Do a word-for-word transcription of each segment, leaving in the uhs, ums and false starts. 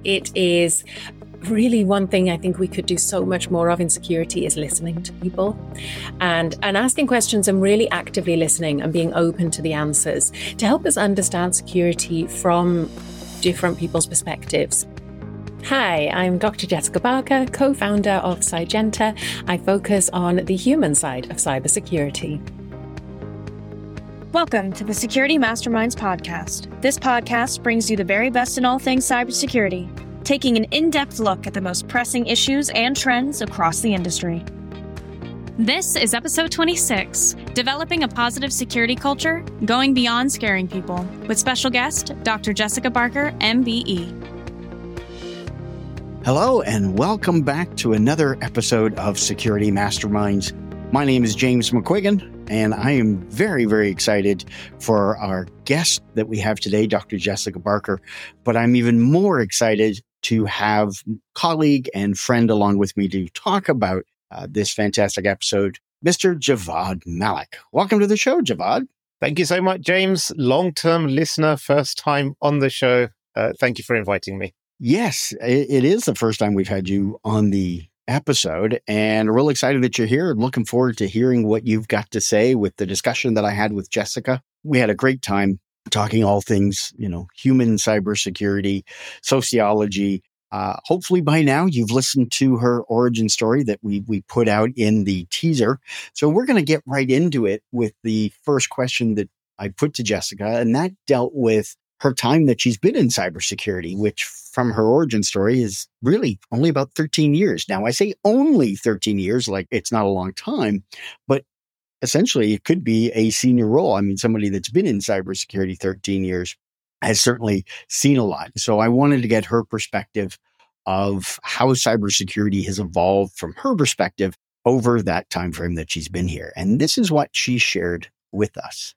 It is really one thing I think we could do so much more of in security is listening to people and, and asking questions and really actively listening and being open to the answers to help us understand security from different people's perspectives. Hi, I'm Doctor Jessica Barker, co-founder of Cygenta. I focus on the human side of cybersecurity. Welcome to the Security Masterminds podcast. This podcast brings you the very best in all things cybersecurity, taking an in-depth look at the most pressing issues and trends across the industry. This is episode twenty-six, Developing a Positive Security Culture, Going Beyond Scaring People, with special guest, Doctor Jessica Barker, M B E. Hello, and welcome back to another episode of Security Masterminds. My name is James McQuiggan, and I am very, very excited for our guest that we have today, Doctor Jessica Barker. But I'm even more excited to have colleague and friend along with me to talk about uh, this fantastic episode, Mister Javad Malik. Welcome to the show, Javad. Thank you so much, James. Long-term listener, first time on the show. Uh, thank you for inviting me. Yes, it, it is the first time we've had you on the episode, and real excited that you're here. Looking forward to hearing what you've got to say with the discussion that I had with Jessica. We had a great time talking all things, you know, human cybersecurity, sociology. Uh, hopefully by now you've listened to her origin story that we we put out in the teaser. So we're going to get right into it with the first question that I put to Jessica, and that dealt with her time that she's been in cybersecurity, which from her origin story is really only about thirteen years. Now, I say only thirteen years, like it's not a long time, but essentially it could be a senior role. I mean, somebody that's been in cybersecurity thirteen years has certainly seen a lot. So I wanted to get her perspective of how cybersecurity has evolved from her perspective over that time frame that she's been here. And this is what she shared with us.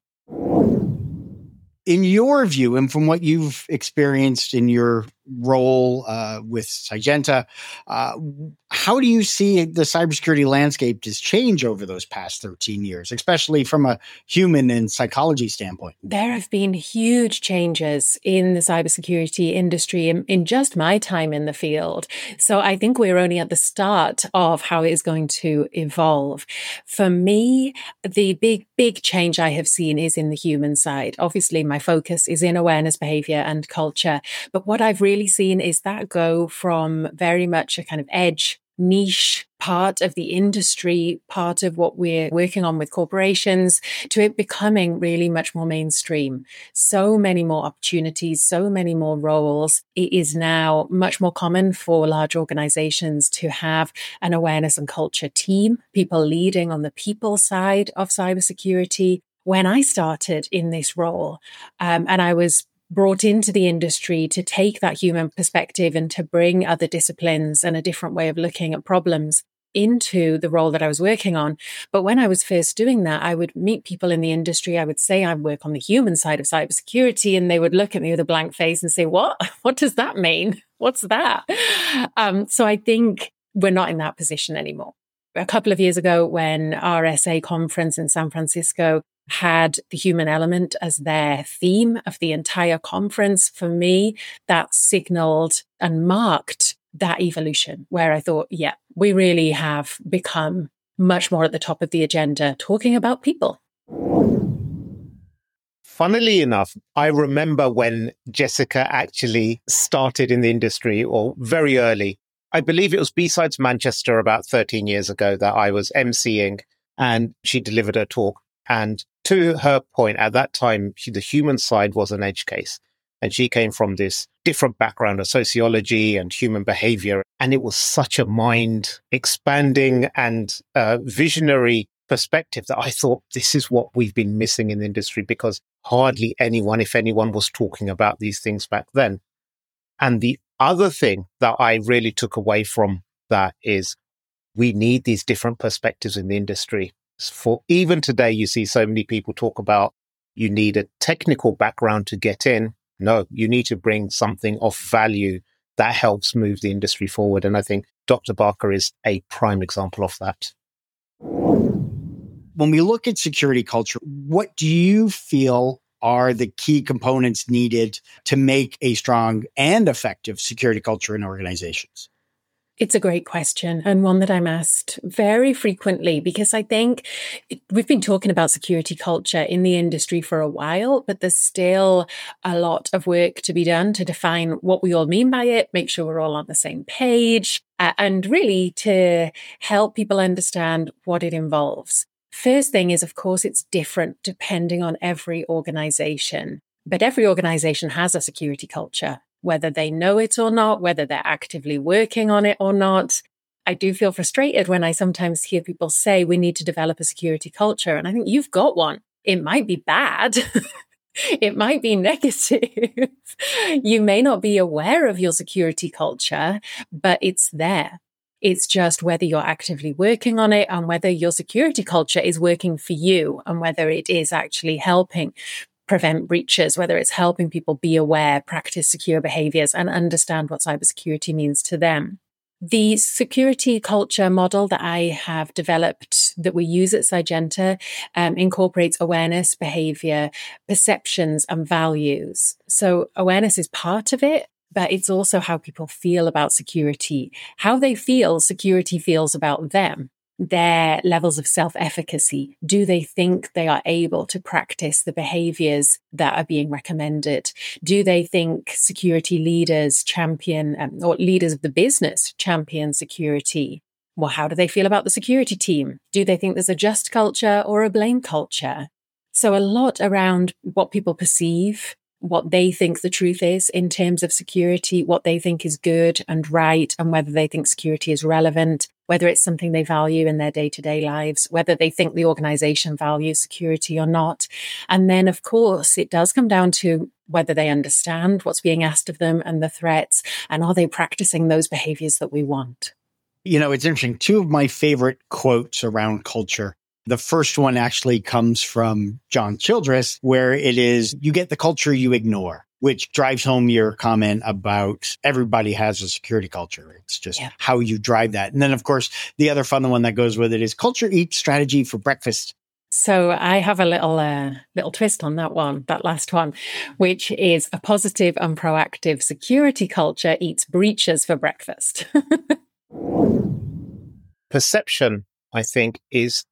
In your view, and from what you've experienced in your role uh, with Cygenta, uh, how do you see the cybersecurity landscape just change over those past thirteen years, especially from a human and psychology standpoint? There have been huge changes in the cybersecurity industry in, in just my time in the field. So I think we're only at the start of how it is going to evolve. For me, the big, big change I have seen is in the human side. Obviously, my focus is in awareness, behavior, and culture. But what I've really seen is that go from very much a kind of edge, niche part of the industry, part of what we're working on with corporations, to it becoming really much more mainstream. So many more opportunities, so many more roles. It is now much more common for large organizations to have an awareness and culture team, people leading on the people side of cybersecurity. When I started in this role, um, and I was brought into the industry to take that human perspective and to bring other disciplines and a different way of looking at problems into the role that I was working on. But when I was first doing that, I would meet people in the industry. I would say I work on the human side of cybersecurity, and they would look at me with a blank face and say, what? What does that mean? What's that? Um, so I think we're not in that position anymore. A couple of years ago, when R S A conference in San Francisco had the human element as their theme of the entire conference, for me, that signaled and marked that evolution where I thought, yeah, we really have become much more at the top of the agenda, talking about people. Funnily enough, I remember when Jessica actually started in the industry, or very early. I believe it was B-Sides Manchester about thirteen years ago that I was emceeing, and she delivered a talk. And to her point, at that time, she, the human side was an edge case. And she came from this different background of sociology and human behavior. And it was such a mind expanding and uh, visionary perspective that I thought this is what we've been missing in the industry, because hardly anyone, if anyone, was talking about these things back then. And the other thing that I really took away from that is we need these different perspectives in the industry. For even today, you see so many people talk about you need a technical background to get in. No, you need to bring something of value that helps move the industry forward. And I think Doctor Barker is a prime example of that. When we look at security culture, what do you feel are the key components needed to make a strong and effective security culture in organizations? It's a great question, and one that I'm asked very frequently, because I think we've been talking about security culture in the industry for a while, but there's still a lot of work to be done to define what we all mean by it, make sure we're all on the same page, uh, and really to help people understand what it involves. First thing is, of course, it's different depending on every organization, but every organization has a security culture. Whether they know it or not, whether they're actively working on it or not. I do feel frustrated when I sometimes hear people say we need to develop a security culture. And I think you've got one. It might be bad. It might be negative. You may not be aware of your security culture, but it's there. It's just whether you're actively working on it and whether your security culture is working for you and whether it is actually helping prevent breaches, whether it's helping people be aware, practice secure behaviors, and understand what cybersecurity means to them. The security culture model that I have developed that we use at Sygenta um, incorporates awareness, behavior, perceptions, and values. So awareness is part of it, but it's also how people feel about security, how they feel security feels about them. Their levels of self-efficacy. Do they think they are able to practice the behaviors that are being recommended? Do they think security leaders champion, um, or leaders of the business champion security? Well, how do they feel about the security team? Do they think there's a just culture or a blame culture? So a lot around what people perceive, what they think the truth is in terms of security, what they think is good and right, and whether they think security is relevant, whether it's something they value in their day-to-day lives, whether they think the organization values security or not. And then, of course, it does come down to whether they understand what's being asked of them and the threats, and are they practicing those behaviors that we want? You know, it's interesting. Two of my favorite quotes around culture. The first one actually comes from John Childress, where it is, you get the culture you ignore, which drives home your comment about everybody has a security culture. It's just yeah. how you drive that. And then, of course, the other fun one that goes with it is culture eats strategy for breakfast. So I have a little uh, little twist on that one, that last one, which is a positive and proactive security culture eats breaches for breakfast. Perception, I think, is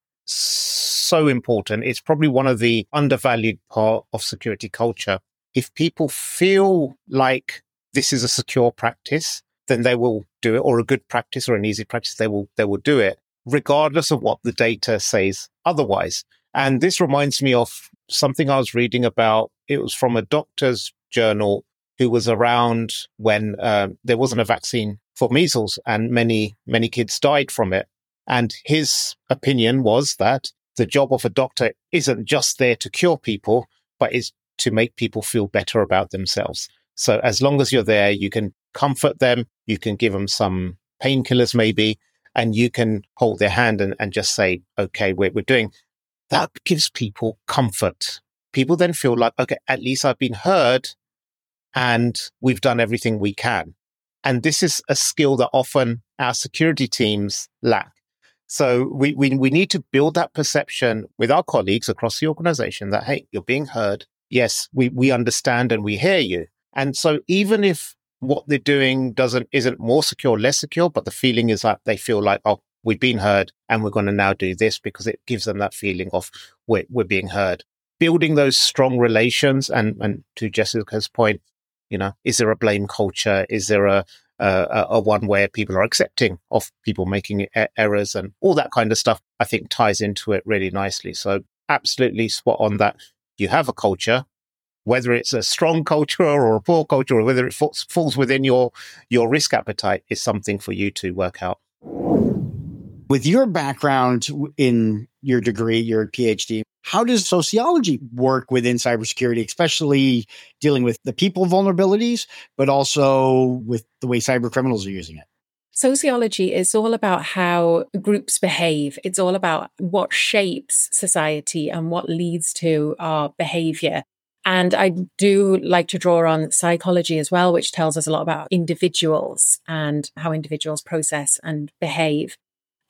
so important. It's probably one of the undervalued part of security culture. If people feel like this is a secure practice, then they will do it, or a good practice or an easy practice, they will they will do it, regardless of what the data says otherwise. And this reminds me of something I was reading about. It was from a doctor's journal who was around when uh, there wasn't a vaccine for measles, and many, many kids died from it. And his opinion was that the job of a doctor isn't just there to cure people, but is to make people feel better about themselves. So as long as you're there, you can comfort them, you can give them some painkillers maybe, and you can hold their hand and, and just say, okay, we're, we're doing. That gives people comfort. People then feel like, okay, at least I've been heard and we've done everything we can. And this is a skill that often our security teams lack. So we, we, we need to build that perception with our colleagues across the organization that, hey, you're being heard. Yes, we, we understand and we hear you. And so even if what they're doing doesn't isn't more secure, less secure, but the feeling is that they feel like, oh, we've been heard and we're going to now do this, because it gives them that feeling of we're, we're being heard. Building those strong relations. And, and to Jessica's point, you know, is there a blame culture? Is there a, a, a one where people are accepting of people making errors and all that kind of stuff? I think ties into it really nicely. So absolutely spot on that. You have a culture, whether it's a strong culture or a poor culture, or whether it falls, falls within your, your risk appetite, is something for you to work out. With your background in your degree, your PhD, how does sociology work within cybersecurity, especially dealing with the people vulnerabilities, but also with the way cyber criminals are using it? Sociology is all about how groups behave. It's all about what shapes society and what leads to our behavior. And I do like to draw on psychology as well, which tells us a lot about individuals and how individuals process and behave.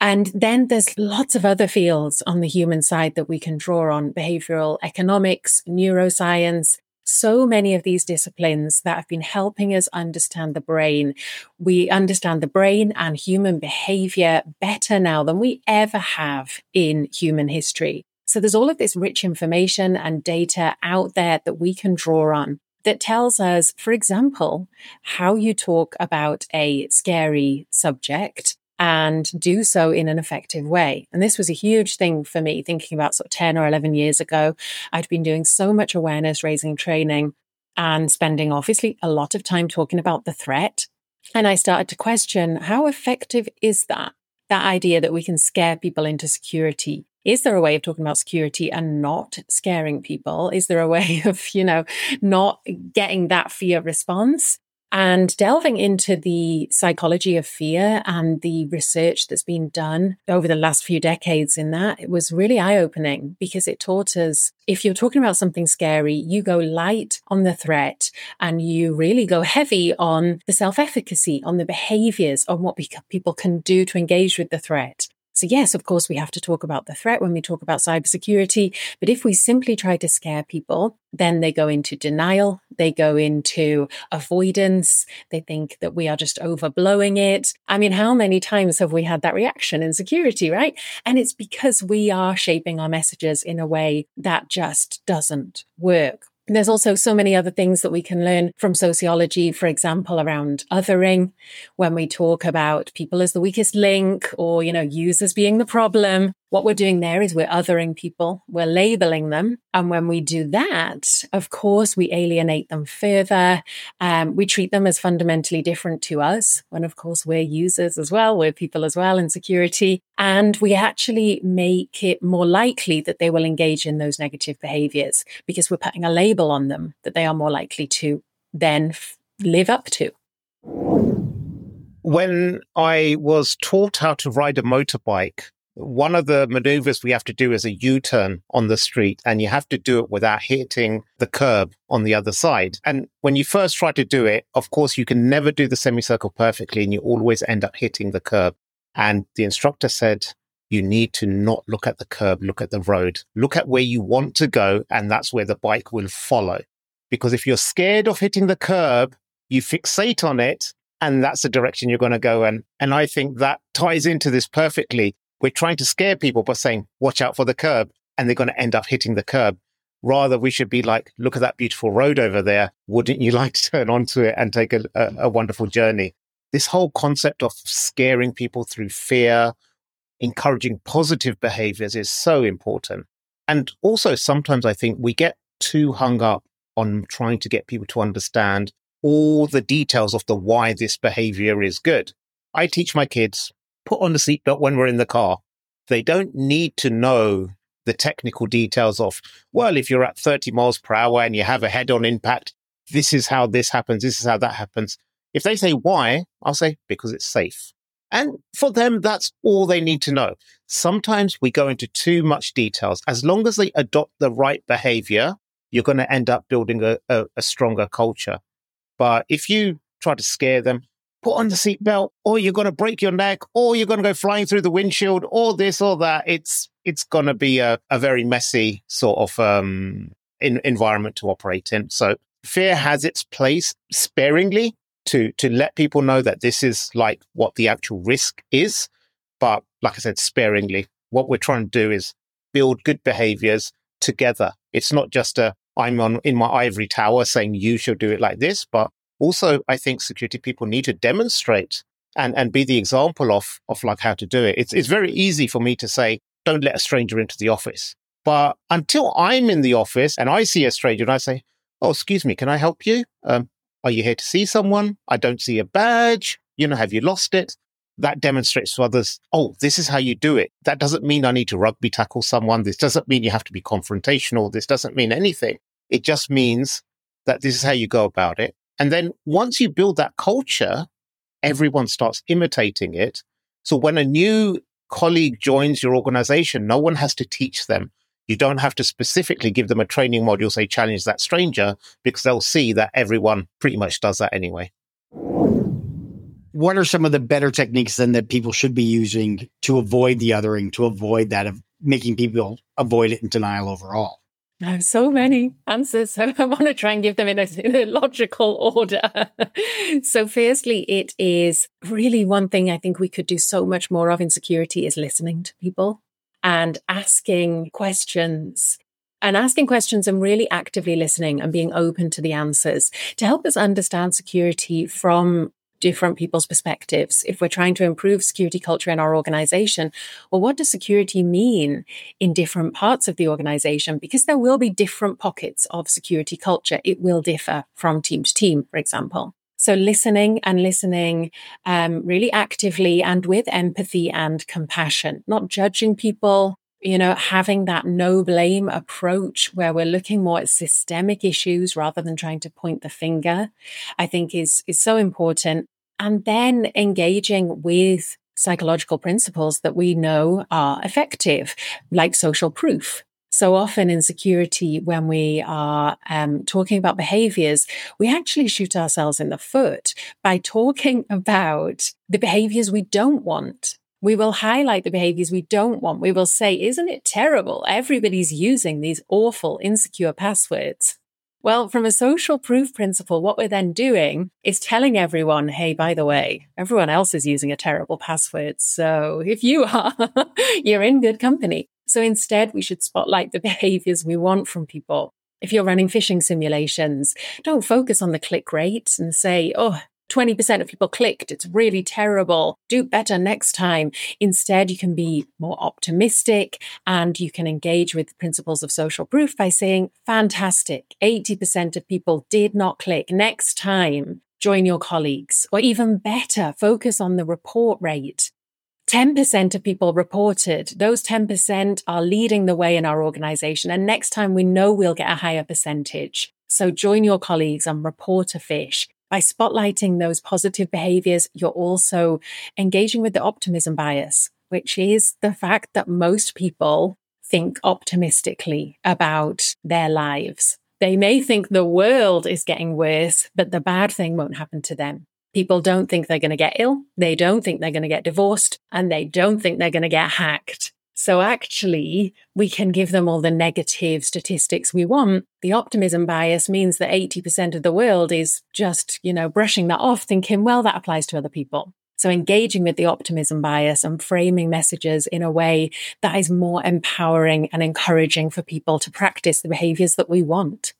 And then there's lots of other fields on the human side that we can draw on: behavioral economics, neuroscience, so many of these disciplines that have been helping us understand the brain. We understand the brain and human behavior better now than we ever have in human history. So there's all of this rich information and data out there that we can draw on that tells us, for example, how you talk about a scary subject and do so in an effective way. And this was a huge thing for me, thinking about sort of ten or eleven years ago. I'd been doing so much awareness raising training and spending obviously a lot of time talking about the threat. And I started to question, how effective is that? That idea that we can scare people into security. Is there a way of talking about security and not scaring people? Is there a way of, you know, not getting that fear response? And delving into the psychology of fear and the research that's been done over the last few decades in that, it was really eye-opening, because it taught us, if you're talking about something scary, you go light on the threat and you really go heavy on the self-efficacy, on the behaviors, on what people can do to engage with the threat. So yes, of course, we have to talk about the threat when we talk about cybersecurity. But if we simply try to scare people, then they go into denial. They go into avoidance. They think that we are just overblowing it. I mean, how many times have we had that reaction in security, right? And it's because we are shaping our messages in a way that just doesn't work. There's also so many other things that we can learn from sociology, for example, around othering, when we talk about people as the weakest link or, you know, users being the problem. What we're doing there is we're othering people, we're labeling them. And when we do that, of course, we alienate them further. Um, we treat them as fundamentally different to us, when of course we're users as well, we're people as well in security. And we actually make it more likely that they will engage in those negative behaviors because we're putting a label on them that they are more likely to then f- live up to. When I was taught how to ride a motorbike, one of the maneuvers we have to do is a U-turn on the street, and you have to do it without hitting the curb on the other side. And when you first try to do it, of course, you can never do the semicircle perfectly, and you always end up hitting the curb. And the instructor said, you need to not look at the curb, look at the road, look at where you want to go, and that's where the bike will follow. Because if you're scared of hitting the curb, you fixate on it, and that's the direction you're going to go. And, and I think that ties into this perfectly. We're trying to scare people by saying, watch out for the curb, and they're going to end up hitting the curb. Rather, we should be like, look at that beautiful road over there. Wouldn't you like to turn onto it and take a, a, a wonderful journey? This whole concept of scaring people through fear, encouraging positive behaviors is so important. And also, sometimes I think we get too hung up on trying to get people to understand all the details of the why this behavior is good. I teach my kids, put on the seatbelt when we're in the car. They don't need to know the technical details of, well, if you're at thirty miles per hour and you have a head-on impact, this is how this happens, this is how that happens. If they say why, I'll say, because it's safe. And for them, that's all they need to know. Sometimes we go into too much details. As long as they adopt the right behavior, you're going to end up building a, a, a stronger culture. But if you try to scare them, put on the seatbelt, or you're going to break your neck, or you're going to go flying through the windshield, or this or that, it's it's going to be a, a very messy sort of um, in, environment to operate in. So fear has its place sparingly to to let people know that this is like what the actual risk is. But like I said, sparingly. What we're trying to do is build good behaviors together. It's not just a, I'm on in my ivory tower saying you should do it like this, but also I think security people need to demonstrate and, and be the example of, of like how to do it. It's, it's very easy for me to say, don't let a stranger into the office. But until I'm in the office and I see a stranger and I say, oh, excuse me, can I help you? Um, are you here to see someone? I don't see a badge. You know, have you lost it? That demonstrates to others, oh, this is how you do it. That doesn't mean I need to rugby tackle someone. This doesn't mean you have to be confrontational. This doesn't mean anything. It just means that this is how you go about it. And then once you build that culture, everyone starts imitating it. So when a new colleague joins your organization, no one has to teach them. You don't have to specifically give them a training module, say, challenge that stranger, because they'll see that everyone pretty much does that anyway. what are some of the better techniques then that people should be using to avoid the othering, to avoid that of making people avoid it in denial overall? I have so many answers, so I want to try and give them in a, in a logical order. So firstly, it is really one thing I think we could do so much more of in security is listening to people and asking questions. And asking questions and really actively listening and being open to the answers to help us understand security from different people's perspectives. If we're trying to improve security culture in our organization, well, what does security mean in different parts of the organization? Because there will be different pockets of security culture. It will differ from team to team, for example. So listening and listening um, really actively and with empathy and compassion, not judging people, you know, having that no blame approach where we're looking more at systemic issues rather than trying to point the finger, I think is, is so important. And then engaging with psychological principles that we know are effective, like social proof. So often in security, when we are um, talking about behaviors, we actually shoot ourselves in the foot by talking about the behaviors we don't want. We will highlight the behaviors we don't want. We will say, isn't it terrible? Everybody's using these awful, insecure passwords. Well, from a social proof principle, what we're then doing is telling everyone, hey, by the way, everyone else is using a terrible password. So if you are, you're in good company. So instead, we should spotlight the behaviors we want from people. If you're running phishing simulations, don't focus on the click rate and say, oh, twenty percent of people clicked. It's really terrible. Do better next time. Instead, you can be more optimistic and you can engage with the principles of social proof by saying, fantastic. eighty percent of people did not click. Next time, join your colleagues. Or even better, focus on the report rate. ten percent of people reported. Those ten percent are leading the way in our organization. And next time we know we'll get a higher percentage. So join your colleagues and report a phish. By spotlighting those positive behaviors, you're also engaging with the optimism bias, which is the fact that most people think optimistically about their lives. They may think the world is getting worse, but the bad thing won't happen to them. People don't think they're going to get ill. They don't think they're going to get divorced, and they don't think they're going to get hacked. So actually, we can give them all the negative statistics we want. The optimism bias means that eighty percent of the world is just, you know, brushing that off, thinking, well, that applies to other people. So engaging with the optimism bias and framing messages in a way that is more empowering and encouraging for people to practice the behaviors that we want.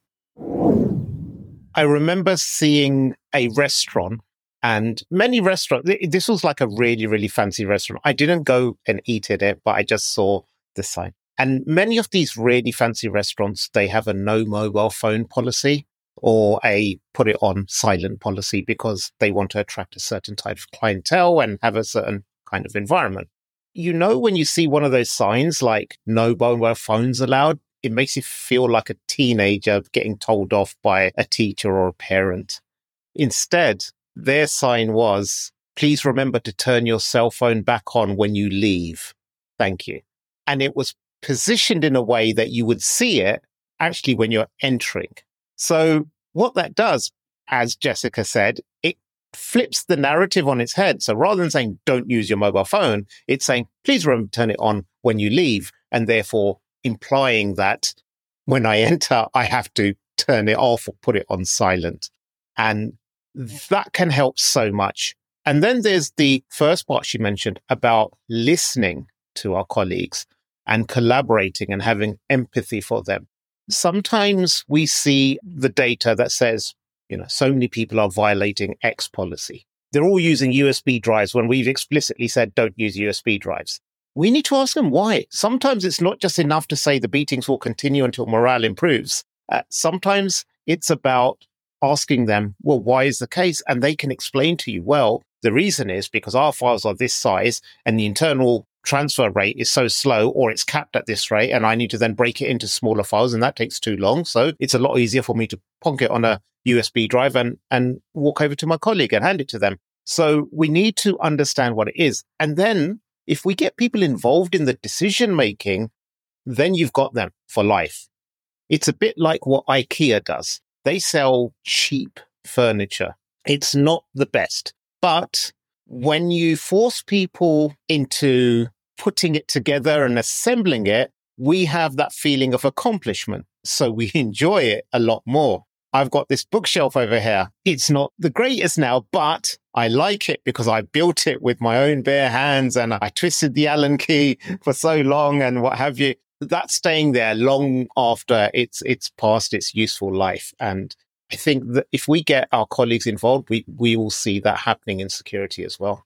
I remember seeing a restaurant. And many restaurants, this was like a really, really fancy restaurant. I didn't go and eat at it, but I just saw the sign. And many of these really fancy restaurants, they have a no mobile phone policy or a put it on silent policy because they want to attract a certain type of clientele and have a certain kind of environment. You know, when you see one of those signs like no mobile phones allowed, it makes you feel like a teenager getting told off by a teacher or a parent. Instead, their sign was, please remember to turn your cell phone back on when you leave. Thank you. And it was positioned in a way that you would see it actually when you're entering. So what that does, as Jessica said, it flips the narrative on its head. So rather than saying, don't use your mobile phone, it's saying, please remember to turn it on when you leave. And therefore implying that when I enter, I have to turn it off or put it on silent. And that can help so much. And then there's the first part she mentioned about listening to our colleagues and collaborating and having empathy for them. Sometimes we see the data that says, you know, so many people are violating X policy. They're all using U S B drives when we've explicitly said don't use U S B drives. We need to ask them why. Sometimes it's not just enough to say the beatings will continue until morale improves. Uh, sometimes it's about asking them, well, why is the case? And they can explain to you, well, the reason is because our files are this size and the internal transfer rate is so slow or it's capped at this rate and I need to then break it into smaller files and that takes too long. So it's a lot easier for me to plonk it on a U S B drive and, and walk over to my colleague and hand it to them. So we need to understand what it is. And then if we get people involved in the decision making, then you've got them for life. It's a bit like what IKEA does. They sell cheap furniture. It's not the best, but when you force people into putting it together and assembling it, we have that feeling of accomplishment. So we enjoy it a lot more. I've got this bookshelf over here. It's not the greatest now, but I like it because I built it with my own bare hands and I twisted the Allen key for so long and what have you. That's staying there long after it's it's past its useful life. And I think that if we get our colleagues involved, we, we will see that happening in security as well.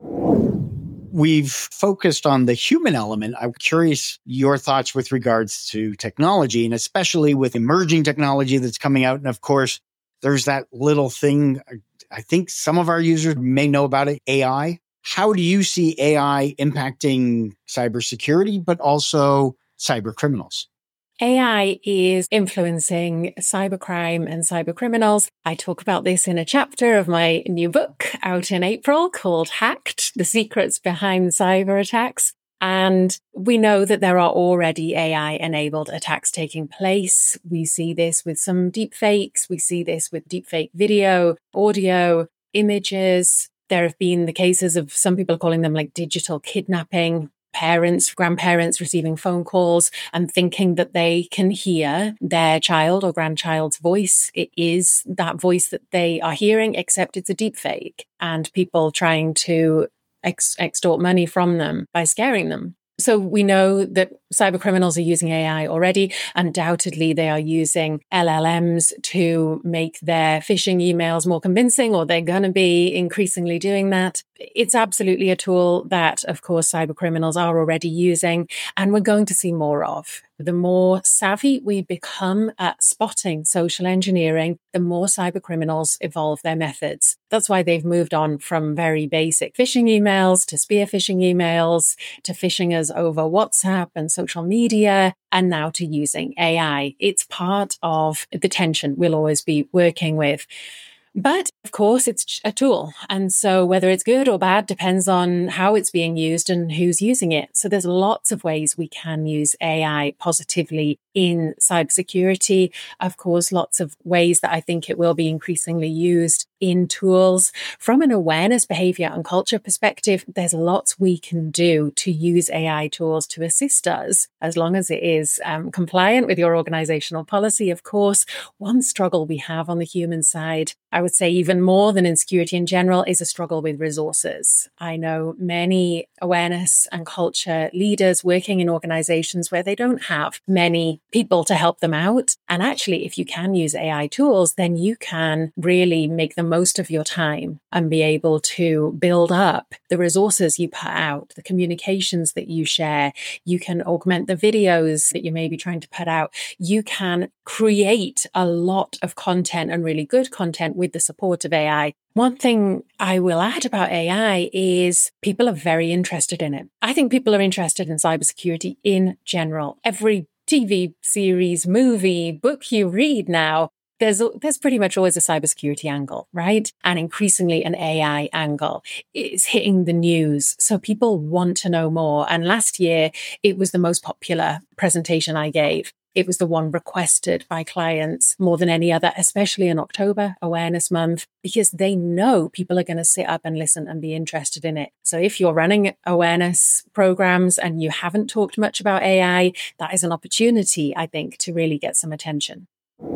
We've focused on the human element. I'm curious your thoughts with regards to technology, and especially with emerging technology that's coming out. And of course, there's that little thing, I think some of our users may know about it, A I. How do you see A I impacting cybersecurity, but also cyber criminals? A I is influencing cybercrime and cybercriminals. I talk about this in a chapter of my new book out in April called Hacked: The Secrets Behind Cyber Attacks. And we know that there are already A I-enabled attacks taking place. We see this with some deepfakes. We see this with deepfake video, audio, images. There have been the cases of some people calling them like digital kidnapping. Parents, grandparents receiving phone calls and thinking that they can hear their child or grandchild's voice. It is that voice that they are hearing, except it's a deep fake, and people trying to ex- extort money from them by scaring them. So we know that cyber criminals are using A I already. Undoubtedly, they are using L L Ms to make their phishing emails more convincing, or they're going to be increasingly doing that. It's absolutely a tool that, of course, cyber criminals are already using, and we're going to see more of. The more savvy we become at spotting social engineering, the more cyber criminals evolve their methods. That's why they've moved on from very basic phishing emails to spear phishing emails to phishing us over WhatsApp and social media, and now to using A I. It's part of the tension we'll always be working with. But of course, it's a tool. And so whether it's good or bad depends on how it's being used and who's using it. So there's lots of ways we can use A I positively in cybersecurity. Of course, lots of ways that I think it will be increasingly used in tools. From an awareness, behavior, and culture perspective, there's lots we can do to use A I tools to assist us, as long as it is um, compliant with your organizational policy. Of course, one struggle we have on the human side, I would say even more than in security in general, is a struggle with resources. I know many awareness and culture leaders working in organizations where they don't have many people to help them out. And actually, if you can use A I tools, then you can really make the most of your time and be able to build up the resources you put out, the communications that you share. You can augment the videos that you may be trying to put out. You can create a lot of content and really good content with the support of A I. One thing I will add about A I is people are very interested in it. I think people are interested in cybersecurity in general. Every T V series, movie, book you read now, there's there's pretty much always a cybersecurity angle, right? And increasingly an A I angle. It's hitting the news. So people want to know more. And last year, it was the most popular presentation I gave. It was the one requested by clients more than any other, especially in October, Awareness Month, because they know people are going to sit up and listen and be interested in it. So if you're running awareness programs and you haven't talked much about A I, that is an opportunity, I think, to really get some attention.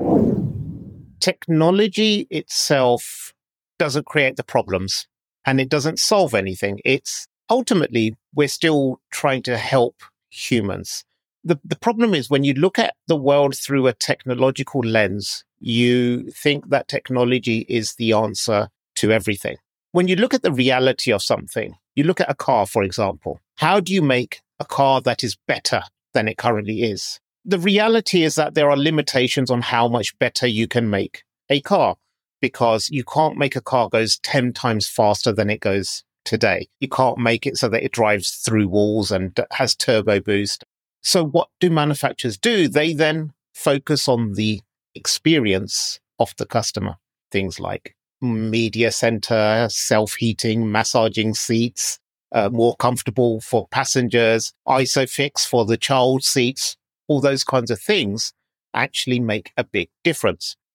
Technology itself doesn't create the problems and it doesn't solve anything. It's ultimately, we're still trying to help humans. The, the problem is when you look at the world through a technological lens, you think that technology is the answer to everything. When you look at the reality of something, you look at a car, for example. How do you make a car that is better than it currently is? The reality is that there are limitations on how much better you can make a car, because you can't make a car goes ten times faster than it goes today. You can't make it so that it drives through walls and has turbo boost. So what do manufacturers do? They then focus on the experience of the customer. Things like media center, self-heating, massaging seats, uh, more comfortable for passengers, ISOFIX for the child seats. All those kinds of things actually make a big difference.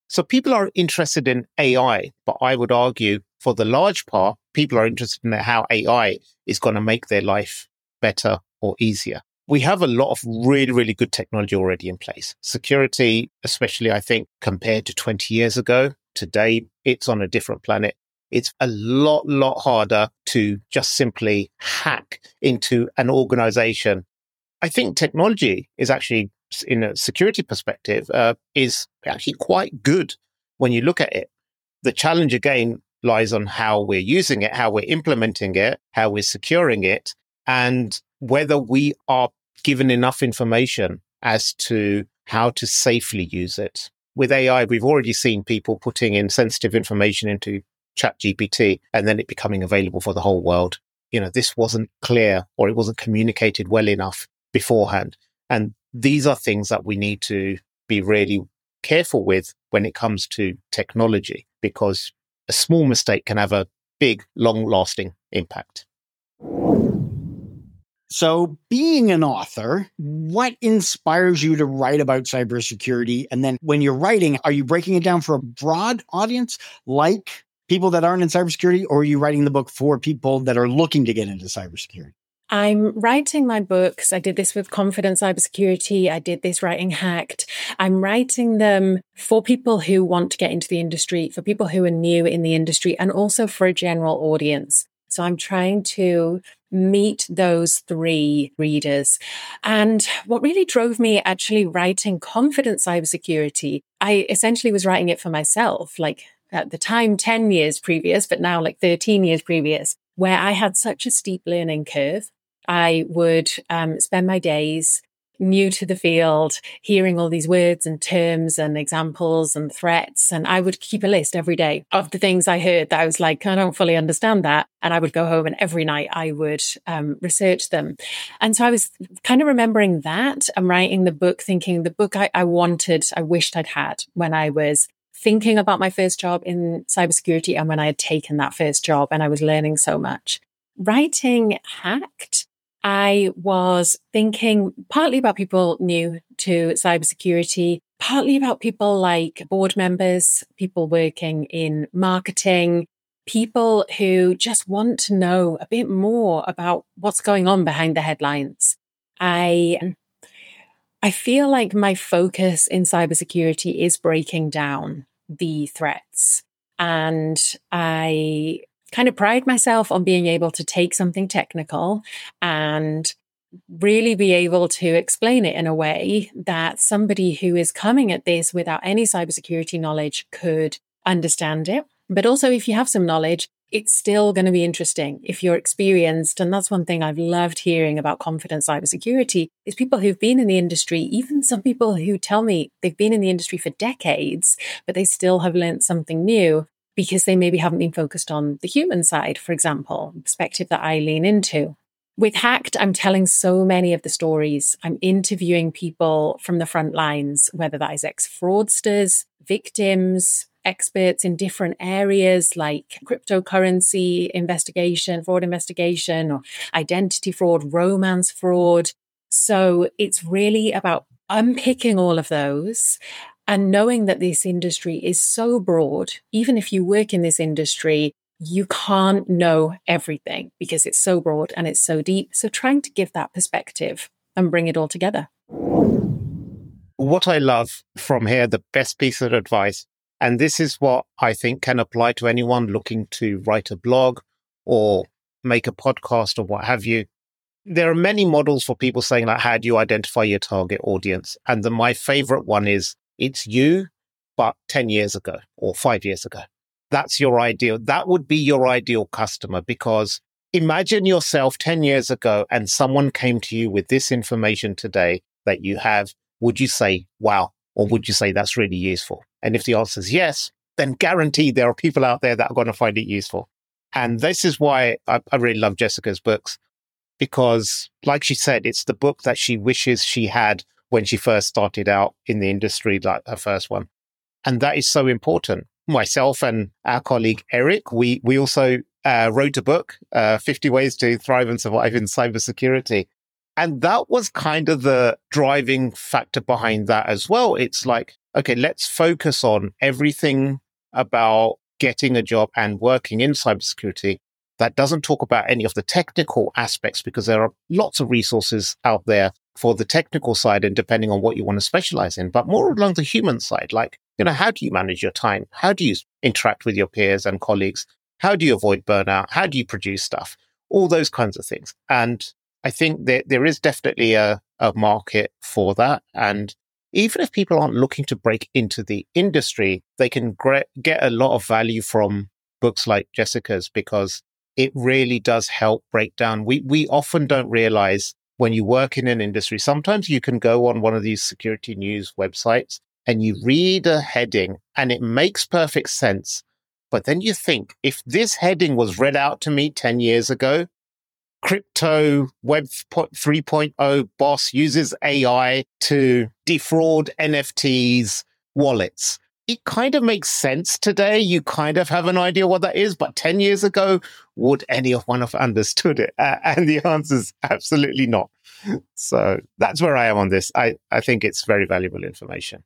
So people are interested in A I, but I would argue for the large part, people are interested in how A I is going to make their life better or easier. We have a lot of really, really good technology already in place. Security, especially, I think, compared to twenty years ago, today, it's on a different planet. It's a lot, lot harder to just simply hack into an organization. I think technology is actually, in a security perspective, uh, is actually quite good when you look at it. The challenge, again, lies on how we're using it, how we're implementing it, how we're securing it, and whether we are given enough information as to how to safely use it. With A I, we've already seen people putting in sensitive information into ChatGPT and then it becoming available for the whole world. You know, this wasn't clear or it wasn't communicated well enough beforehand. And these are things that we need to be really careful with when it comes to technology, because a small mistake can have a big, long-lasting impact. So being an author, what inspires you to write about cybersecurity? And then when you're writing, are you breaking it down for a broad audience, like people that aren't in cybersecurity, or are you writing the book for people that are looking to get into cybersecurity? I'm writing my books. I did this with Confident Cybersecurity. I did this writing Hacked. I'm writing them for people who want to get into the industry, for people who are new in the industry, and also for a general audience. So I'm trying to meet those three readers. And what really drove me actually writing Confident Cybersecurity, I essentially was writing it for myself, like at the time, ten years previous, but now like thirteen years previous, where I had such a steep learning curve. I would um, spend my days new to the field, hearing all these words and terms and examples and threats. And I would keep a list every day of the things I heard that I was like, I don't fully understand that. And I would go home and every night I would um, research them. And so I was kind of remembering that and writing the book, thinking the book I, I wanted, I wished I'd had when I was thinking about my first job in cybersecurity and when I had taken that first job and I was learning so much. Writing Hacked, I was thinking partly about people new to cybersecurity, partly about people like board members, people working in marketing, people who just want to know a bit more about what's going on behind the headlines. I, I feel like my focus in cybersecurity is breaking down the threats, and I kind of pride myself on being able to take something technical and really be able to explain it in a way that somebody who is coming at this without any cybersecurity knowledge could understand it. But also, if you have some knowledge, it's still going to be interesting if you're experienced. And that's one thing I've loved hearing about Confident Cybersecurity is people who've been in the industry, even some people who tell me they've been in the industry for decades, but they still have learned something new, because they maybe haven't been focused on the human side, for example, perspective that I lean into. With Hacked, I'm telling so many of the stories. I'm interviewing people from the front lines, whether that is ex-fraudsters, victims, experts in different areas like cryptocurrency investigation, fraud investigation, or identity fraud, romance fraud. So it's really about unpicking all of those and knowing that this industry is so broad. Even if you work in this industry, you can't know everything because it's so broad and it's so deep. So trying to give that perspective and bring it all together. What I love from here, the best piece of advice, and this is what I think can apply to anyone looking to write a blog or make a podcast or what have you. There are many models for people saying, like, how do you identify your target audience? And the, my favorite one is, it's you, but ten years ago or five years ago. That's your ideal. That would be your ideal customer, because imagine yourself ten years ago and someone came to you with this information today that you have. Would you say, wow? Or would you say that's really useful? And if the answer is yes, then guaranteed there are people out there that are going to find it useful. And this is why I, I really love Jessica's books, because like she said, it's the book that she wishes she had when she first started out in the industry, like her first one. And that is so important. Myself and our colleague, Eric, we, we also uh, wrote a book, uh, fifty Ways to Thrive and Survive in Cybersecurity. And that was kind of the driving factor behind that as well. It's like, okay, let's focus on everything about getting a job and working in cybersecurity that doesn't talk about any of the technical aspects, because there are lots of resources out there for the technical side and depending on what you want to specialize in, but more along the human side, like, you know, how do you manage your time? How do you interact with your peers and colleagues? How do you avoid burnout? How do you produce stuff? All those kinds of things. And I think that there is definitely a, a market for that. And even if people aren't looking to break into the industry, they can gre- get a lot of value from books like Jessica's, because it really does help break down. We we often don't realize when you work in an industry, sometimes you can go on one of these security news websites and you read a heading and it makes perfect sense. But then you think, if this heading was read out to me ten years ago, crypto Web three point oh boss uses A I to defraud N F Ts wallets. It kind of makes sense today. You kind of have an idea what that is. But ten years ago, would any of one have understood it? Uh, and the answer is absolutely not. So that's where I am on this. I, I think it's very valuable information.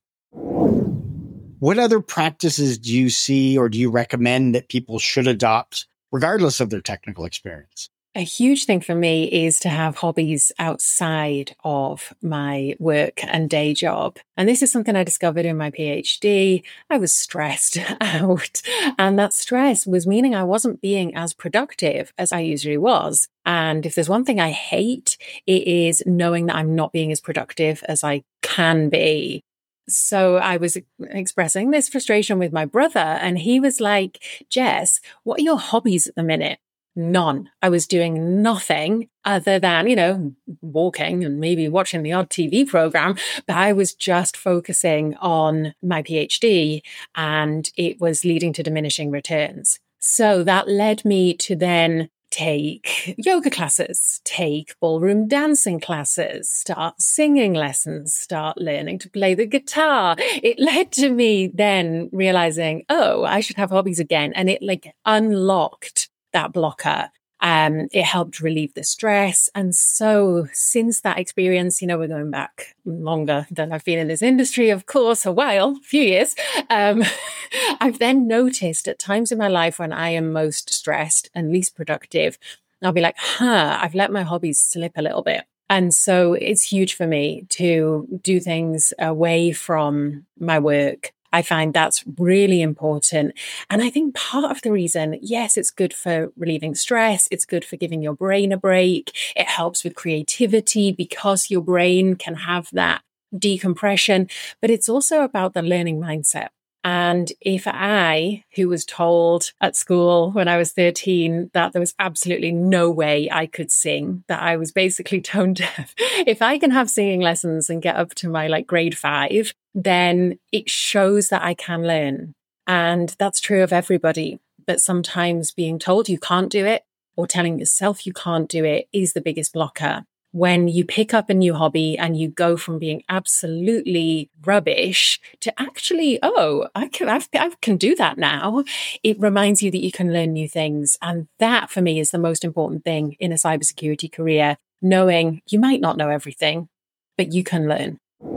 What other practices do you see or do you recommend that people should adopt, regardless of their technical experience? A huge thing for me is to have hobbies outside of my work and day job. And this is something I discovered in my PhD. I was stressed out, and that stress was meaning I wasn't being as productive as I usually was. And if there's one thing I hate, it is knowing that I'm not being as productive as I can be. So I was expressing this frustration with my brother, and he was like, Jess, what are your hobbies at the minute? None. I was doing nothing other than, you know, walking and maybe watching the odd T V program, but I was just focusing on my PhD, and it was leading to diminishing returns. So that led me to then take yoga classes, take ballroom dancing classes, start singing lessons, start learning to play the guitar. It led to me then realizing, oh, I should have hobbies again. And it like unlocked that blocker. Um, it helped relieve the stress. And so since that experience, you know, we're going back longer than I've been in this industry, of course, a while, a few years. Um, I've then noticed at times in my life when I am most stressed and least productive, I'll be like, huh, I've let my hobbies slip a little bit. And so it's huge for me to do things away from my work. I find that's really important. And I think part of the reason, yes, it's good for relieving stress. It's good for giving your brain a break. It helps with creativity because your brain can have that decompression, but it's also about the learning mindset. And if I, who was told at school when I was thirteen that there was absolutely no way I could sing, that I was basically tone deaf, if I can have singing lessons and get up to my like grade five, then it shows that I can learn. And that's true of everybody. But sometimes being told you can't do it or telling yourself you can't do it is the biggest blocker. When you pick up a new hobby and you go from being absolutely rubbish to actually, oh, I can, I've, I can do that now. It reminds you that you can learn new things. And that for me is the most important thing in a cybersecurity career, knowing you might not know everything, but you can learn.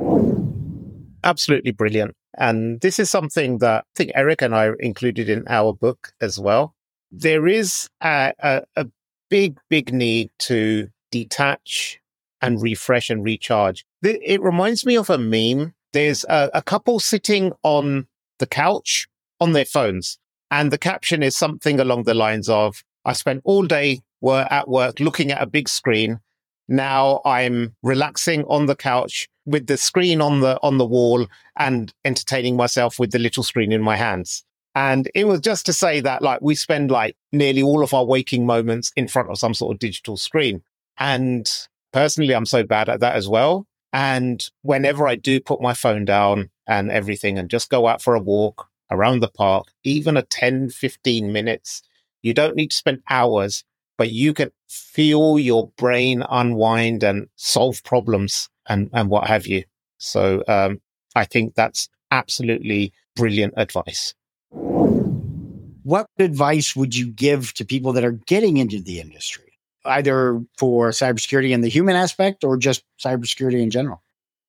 Absolutely brilliant. And this is something that I think Eric and I included in our book as well. There is a, a, a big, big need to detach and refresh and recharge. It reminds me of a meme. There's a, a couple sitting on the couch on their phones, and the caption is something along the lines of, I spent all day were at work looking at a big screen. Now I'm relaxing on the couch with the screen on the on the wall and entertaining myself with the little screen in my hands. And it was just to say that, like, we spend like nearly all of our waking moments in front of some sort of digital screen. And personally, I'm so bad at that as well. And whenever I do put my phone down and everything and just go out for a walk around the park, even a ten, fifteen minutes, you don't need to spend hours, but you can feel your brain unwind and solve problems and, and what have you. So um, I think that's absolutely brilliant advice. What advice would you give to people that are getting into the industry, either for cybersecurity and the human aspect or just cybersecurity in general?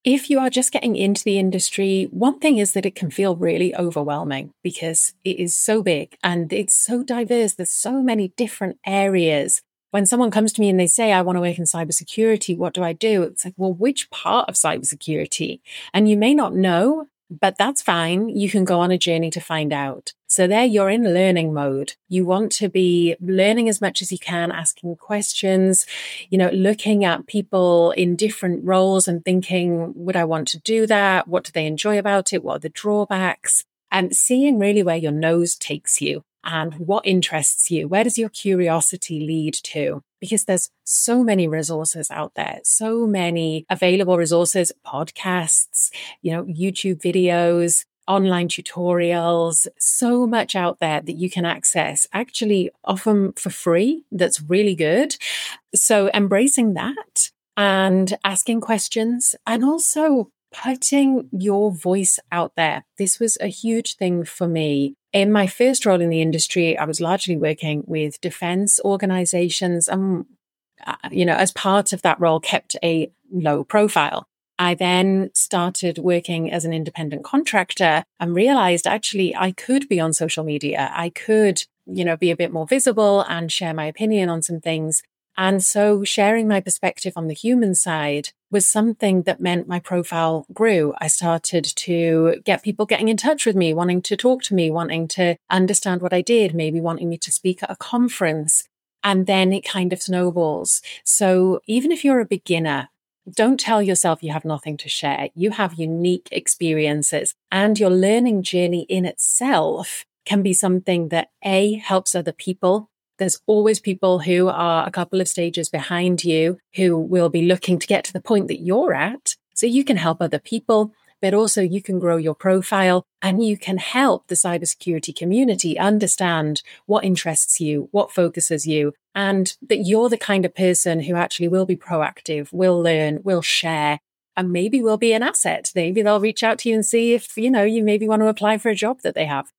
If you are just getting into the industry, one thing is that it can feel really overwhelming because it is so big and it's so diverse. There's so many different areas. When someone comes to me and they say, I want to work in cybersecurity, what do I do? It's like, well, which part of cybersecurity? And you may not know, but that's fine. You can go on a journey to find out. So there you're in learning mode. You want to be learning as much as you can, asking questions, you know, looking at people in different roles and thinking, would I want to do that? What do they enjoy about it? What are the drawbacks? And seeing really where your nose takes you and what interests you. Where does your curiosity lead to? Because there's so many resources out there, so many available resources, podcasts, you know, YouTube videos, online tutorials, so much out there that you can access, actually often for free. That's really good. So embracing that and asking questions and also putting your voice out there. This was a huge thing for me. In my first role in the industry, I was largely working with defense organizations and, you know, as part of that role, kept a low profile. I then started working as an independent contractor and realized actually I could be on social media. I could, you know, be a bit more visible and share my opinion on some things. And so sharing my perspective on the human side was something that meant my profile grew. I started to get people getting in touch with me, wanting to talk to me, wanting to understand what I did, maybe wanting me to speak at a conference. And then it kind of snowballs. So even if you're a beginner, don't tell yourself you have nothing to share. You have unique experiences, and your learning journey in itself can be something that A, helps other people. There's always people who are a couple of stages behind you who will be looking to get to the point that you're at. So you can help other people, but also you can grow your profile and you can help the cybersecurity community understand what interests you, what focuses you, and that you're the kind of person who actually will be proactive, will learn, will share, and maybe will be an asset. Maybe they'll reach out to you and see if, you know, you maybe want to apply for a job that they have.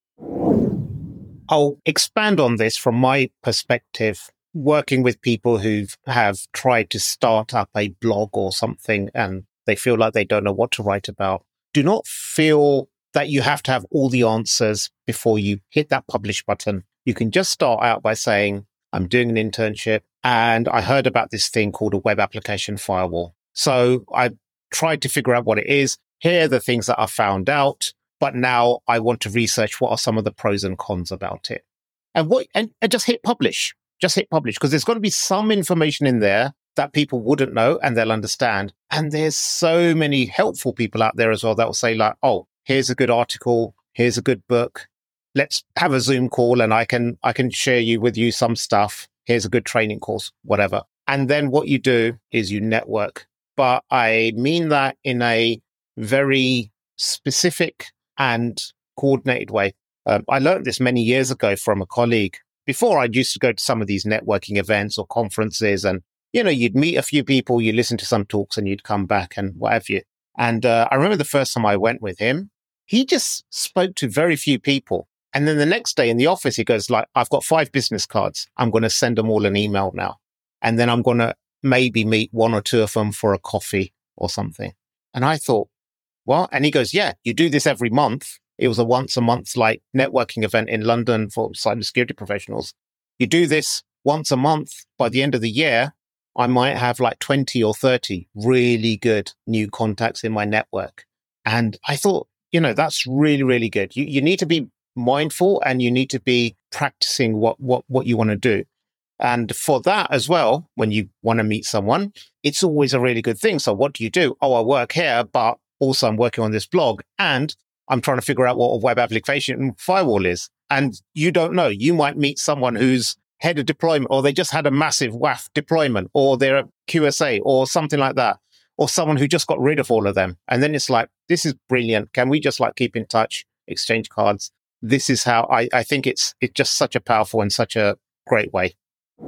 I'll expand on this from my perspective, working with people who have tried to start up a blog or something and they feel like they don't know what to write about. Do not feel that you have to have all the answers before you hit that publish button. You can just start out by saying, I'm doing an internship and I heard about this thing called a web application firewall. So I tried to figure out what it is. Here are the things that I found out. But now I want to research what are some of the pros and cons about it. And what and, and just hit publish. Just hit publish, because there's going to be some information in there that people wouldn't know and they'll understand. And there's so many helpful people out there as well that will say like, oh, here's a good article, here's a good book. Let's have a Zoom call and I can I can share you with you some stuff. Here's a good training course, whatever. And then what you do is you network. But I mean that in a very specific and coordinated way. Um, I learned this many years ago from a colleague. Before, I used to go to some of these networking events or conferences and, you know, you'd meet a few people, you listen to some talks and you'd come back and what have you. And uh, I remember the first time I went with him, he just spoke to very few people. And then the next day in the office, he goes like, I've got five business cards. I'm going to send them all an email now. And then I'm going to maybe meet one or two of them for a coffee or something. And I thought, what? And he goes, yeah, you do this every month. It was a once a month like networking event in London for cybersecurity professionals. You do this once a month. By the end of the year, I might have like twenty or thirty really good new contacts in my network. And I thought, you know, that's really, really good. You you need to be mindful and you need to be practicing what, what, what you want to do. And for that as well, when you want to meet someone, it's always a really good thing. So what do you do? Oh, I work here, but also I'm working on this blog and I'm trying to figure out what a web application firewall is. And you don't know, you might meet someone who's head of deployment, or they just had a massive W A F deployment, or they're a Q S A or something like that, or someone who just got rid of all of them. And then it's like, this is brilliant. Can we just like keep in touch, exchange cards? This is how I, I think it's, it's just such a powerful and such a great way.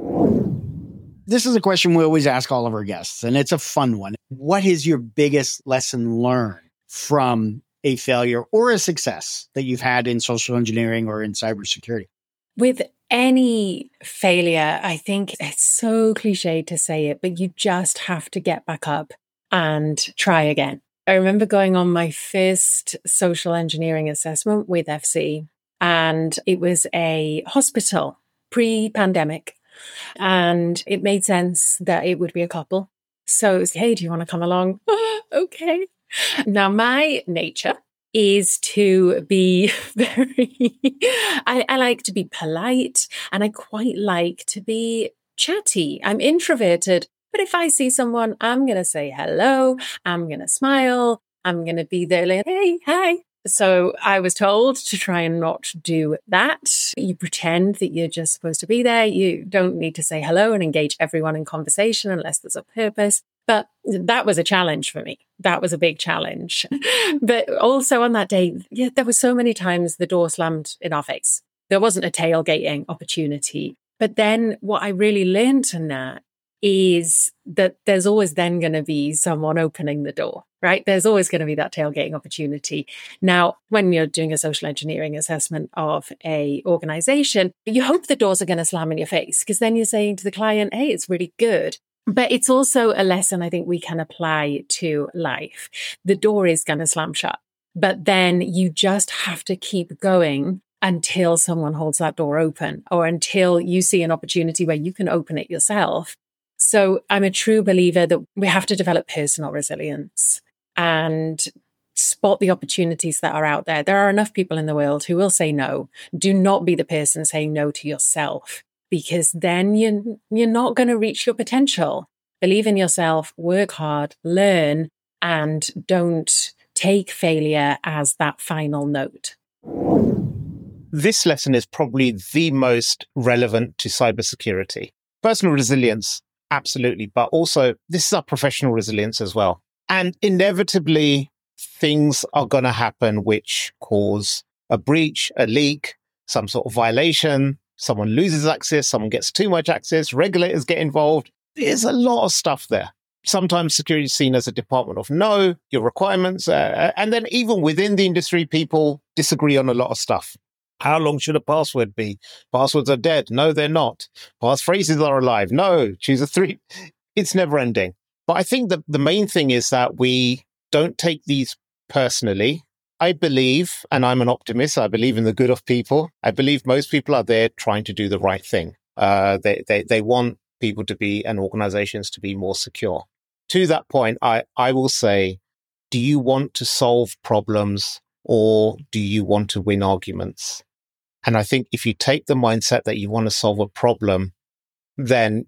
This is a question we always ask all of our guests, and it's a fun one. What is your biggest lesson learned from a failure or a success that you've had in social engineering or in cybersecurity? With any failure, I think it's so cliche to say it, but you just have to get back up and try again. I remember going on my first social engineering assessment with F C, and it was a hospital pre-pandemic. And it made sense that it would be a couple. So it was, hey, do you want to come along? Okay. Now, my nature is to be very, I, I like to be polite, and I quite like to be chatty. I'm introverted, but if I see someone, I'm going to say hello. I'm going to smile. I'm going to be there like, hey, hi. So I was told to try and not do that. You pretend that you're just supposed to be there. You don't need to say hello and engage everyone in conversation unless there's a purpose. But that was a challenge for me. That was a big challenge. But also on that day, yeah, there were so many times the door slammed in our face. There wasn't a tailgating opportunity. But then what I really learned in that is that there's always then going to be someone opening the door, right? There's always going to be that tailgating opportunity. Now, when you're doing a social engineering assessment of a organization, you hope the doors are going to slam in your face, because then you're saying to the client, hey, it's really good. But it's also a lesson I think we can apply to life. The door is going to slam shut, but then you just have to keep going until someone holds that door open, or until you see an opportunity where you can open it yourself. So I'm a true believer that we have to develop personal resilience and spot the opportunities that are out there. There are enough people in the world who will say no. Do not be the person saying no to yourself, because then you're, you're not going to reach your potential. Believe in yourself, work hard, learn, and don't take failure as that final note. This lesson is probably the most relevant to cybersecurity. Personal resilience, absolutely. But also, this is our professional resilience as well. And inevitably, things are going to happen which cause a breach, a leak, some sort of violation. Someone loses access, someone gets too much access, regulators get involved. There's a lot of stuff there. Sometimes security is seen as a department of no, your requirements. Uh, and then even within the industry, people disagree on a lot of stuff. How long should a password be? Passwords are dead. No, they're not. Passphrases are alive. No, choose a three. It's never ending. But I think that the main thing is that we don't take these personally. I believe, and I'm an optimist, I believe in the good of people. I believe most people are there trying to do the right thing. Uh, they, they, they want people to be, and organizations to be, more secure. To that point, I, I will say, do you want to solve problems, or do you want to win arguments? And I think if you take the mindset that you want to solve a problem, then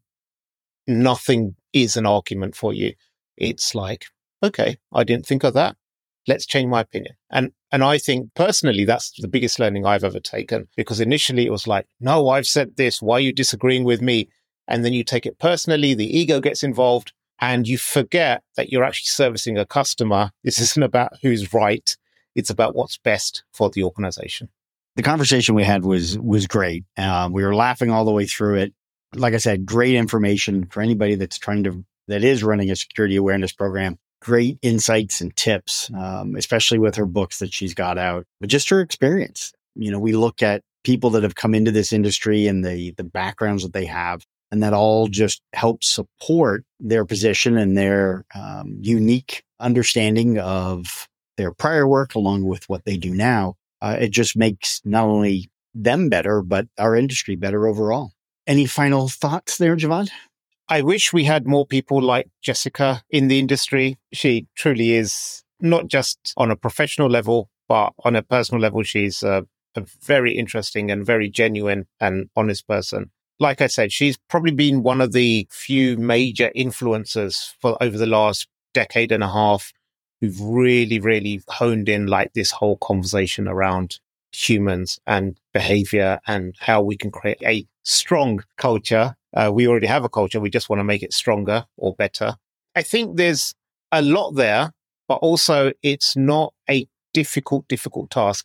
nothing is an argument for you. It's like, okay, I didn't think of that. Let's change my opinion. And and I think personally, that's the biggest learning I've ever taken, because initially it was like, no, I've said this. Why are you disagreeing with me? And then you take it personally. The ego gets involved, and you forget that you're actually servicing a customer. This isn't about who's right. It's about what's best for the organization. The conversation we had was was great. Uh, we were laughing all the way through it. Like I said, great information for anybody that's trying to, that is running a security awareness program. Great insights and tips, um, especially with her books that she's got out, but just her experience. You know, we look at people that have come into this industry and the the backgrounds that they have, and that all just helps support their position and their um, unique understanding of their prior work along with what they do now. Uh, it just makes not only them better, but our industry better overall. Any final thoughts there, Javad? I wish we had more people like Jessica in the industry. She truly is, not just on a professional level, but on a personal level, she's a, a very interesting and very genuine and honest person. Like I said, she's probably been one of the few major influencers for over the last decade and a half who've really, really honed in like this whole conversation around humans and behavior and how we can create a strong culture. Uh, we already have a culture. We just want to make it stronger or better. I think there's a lot there, but also it's not a difficult, difficult task.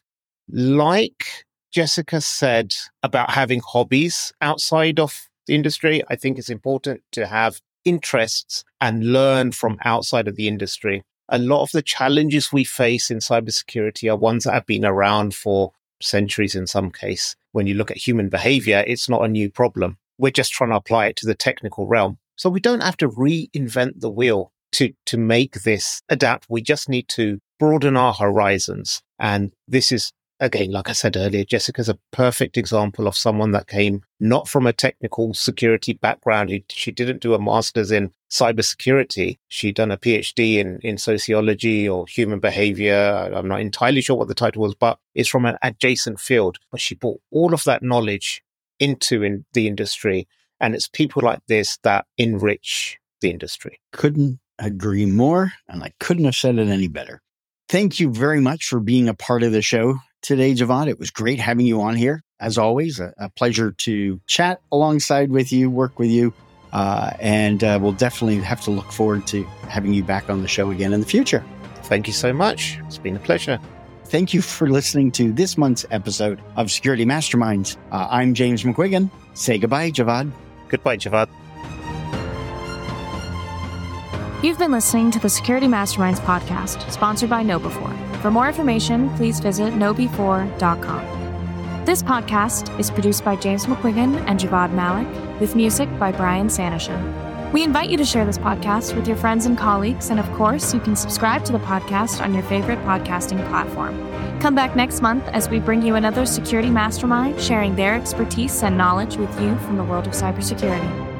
Like Jessica said about having hobbies outside of the industry, I think it's important to have interests and learn from outside of the industry. A lot of the challenges we face in cybersecurity are ones that have been around for centuries in some case. When you look at human behavior, it's not a new problem. We're just trying to apply it to the technical realm. So we don't have to reinvent the wheel to, to make this adapt. We just need to broaden our horizons. And this is, again, like I said earlier, Jessica's a perfect example of someone that came not from a technical security background. She didn't do a master's in cybersecurity. She'd done a PhD in, in sociology or human behavior. I'm not entirely sure what the title was, but it's from an adjacent field. But she brought all of that knowledge into in the industry. And it's people like this that enrich the industry. Couldn't agree more. And I couldn't have said it any better. Thank you very much for being a part of the show today, Javad. It was great having you on here. As always, a, a pleasure to chat alongside with you, work with you. Uh, and uh, we'll definitely have to look forward to having you back on the show again in the future. Thank you so much. It's been a pleasure. Thank you for listening to this month's episode of Security Masterminds. Uh, I'm James McQuiggan. Say goodbye, Javad. Goodbye, Javad. You've been listening to the Security Masterminds podcast, sponsored by KnowBe4. For more information, please visit know be four dot com. This podcast is produced by James McQuiggan and Javad Malik, with music by Brian Sanishan. We invite you to share this podcast with your friends and colleagues, and of course, you can subscribe to the podcast on your favorite podcasting platform. Come back next month as we bring you another security mastermind sharing their expertise and knowledge with you from the world of cybersecurity.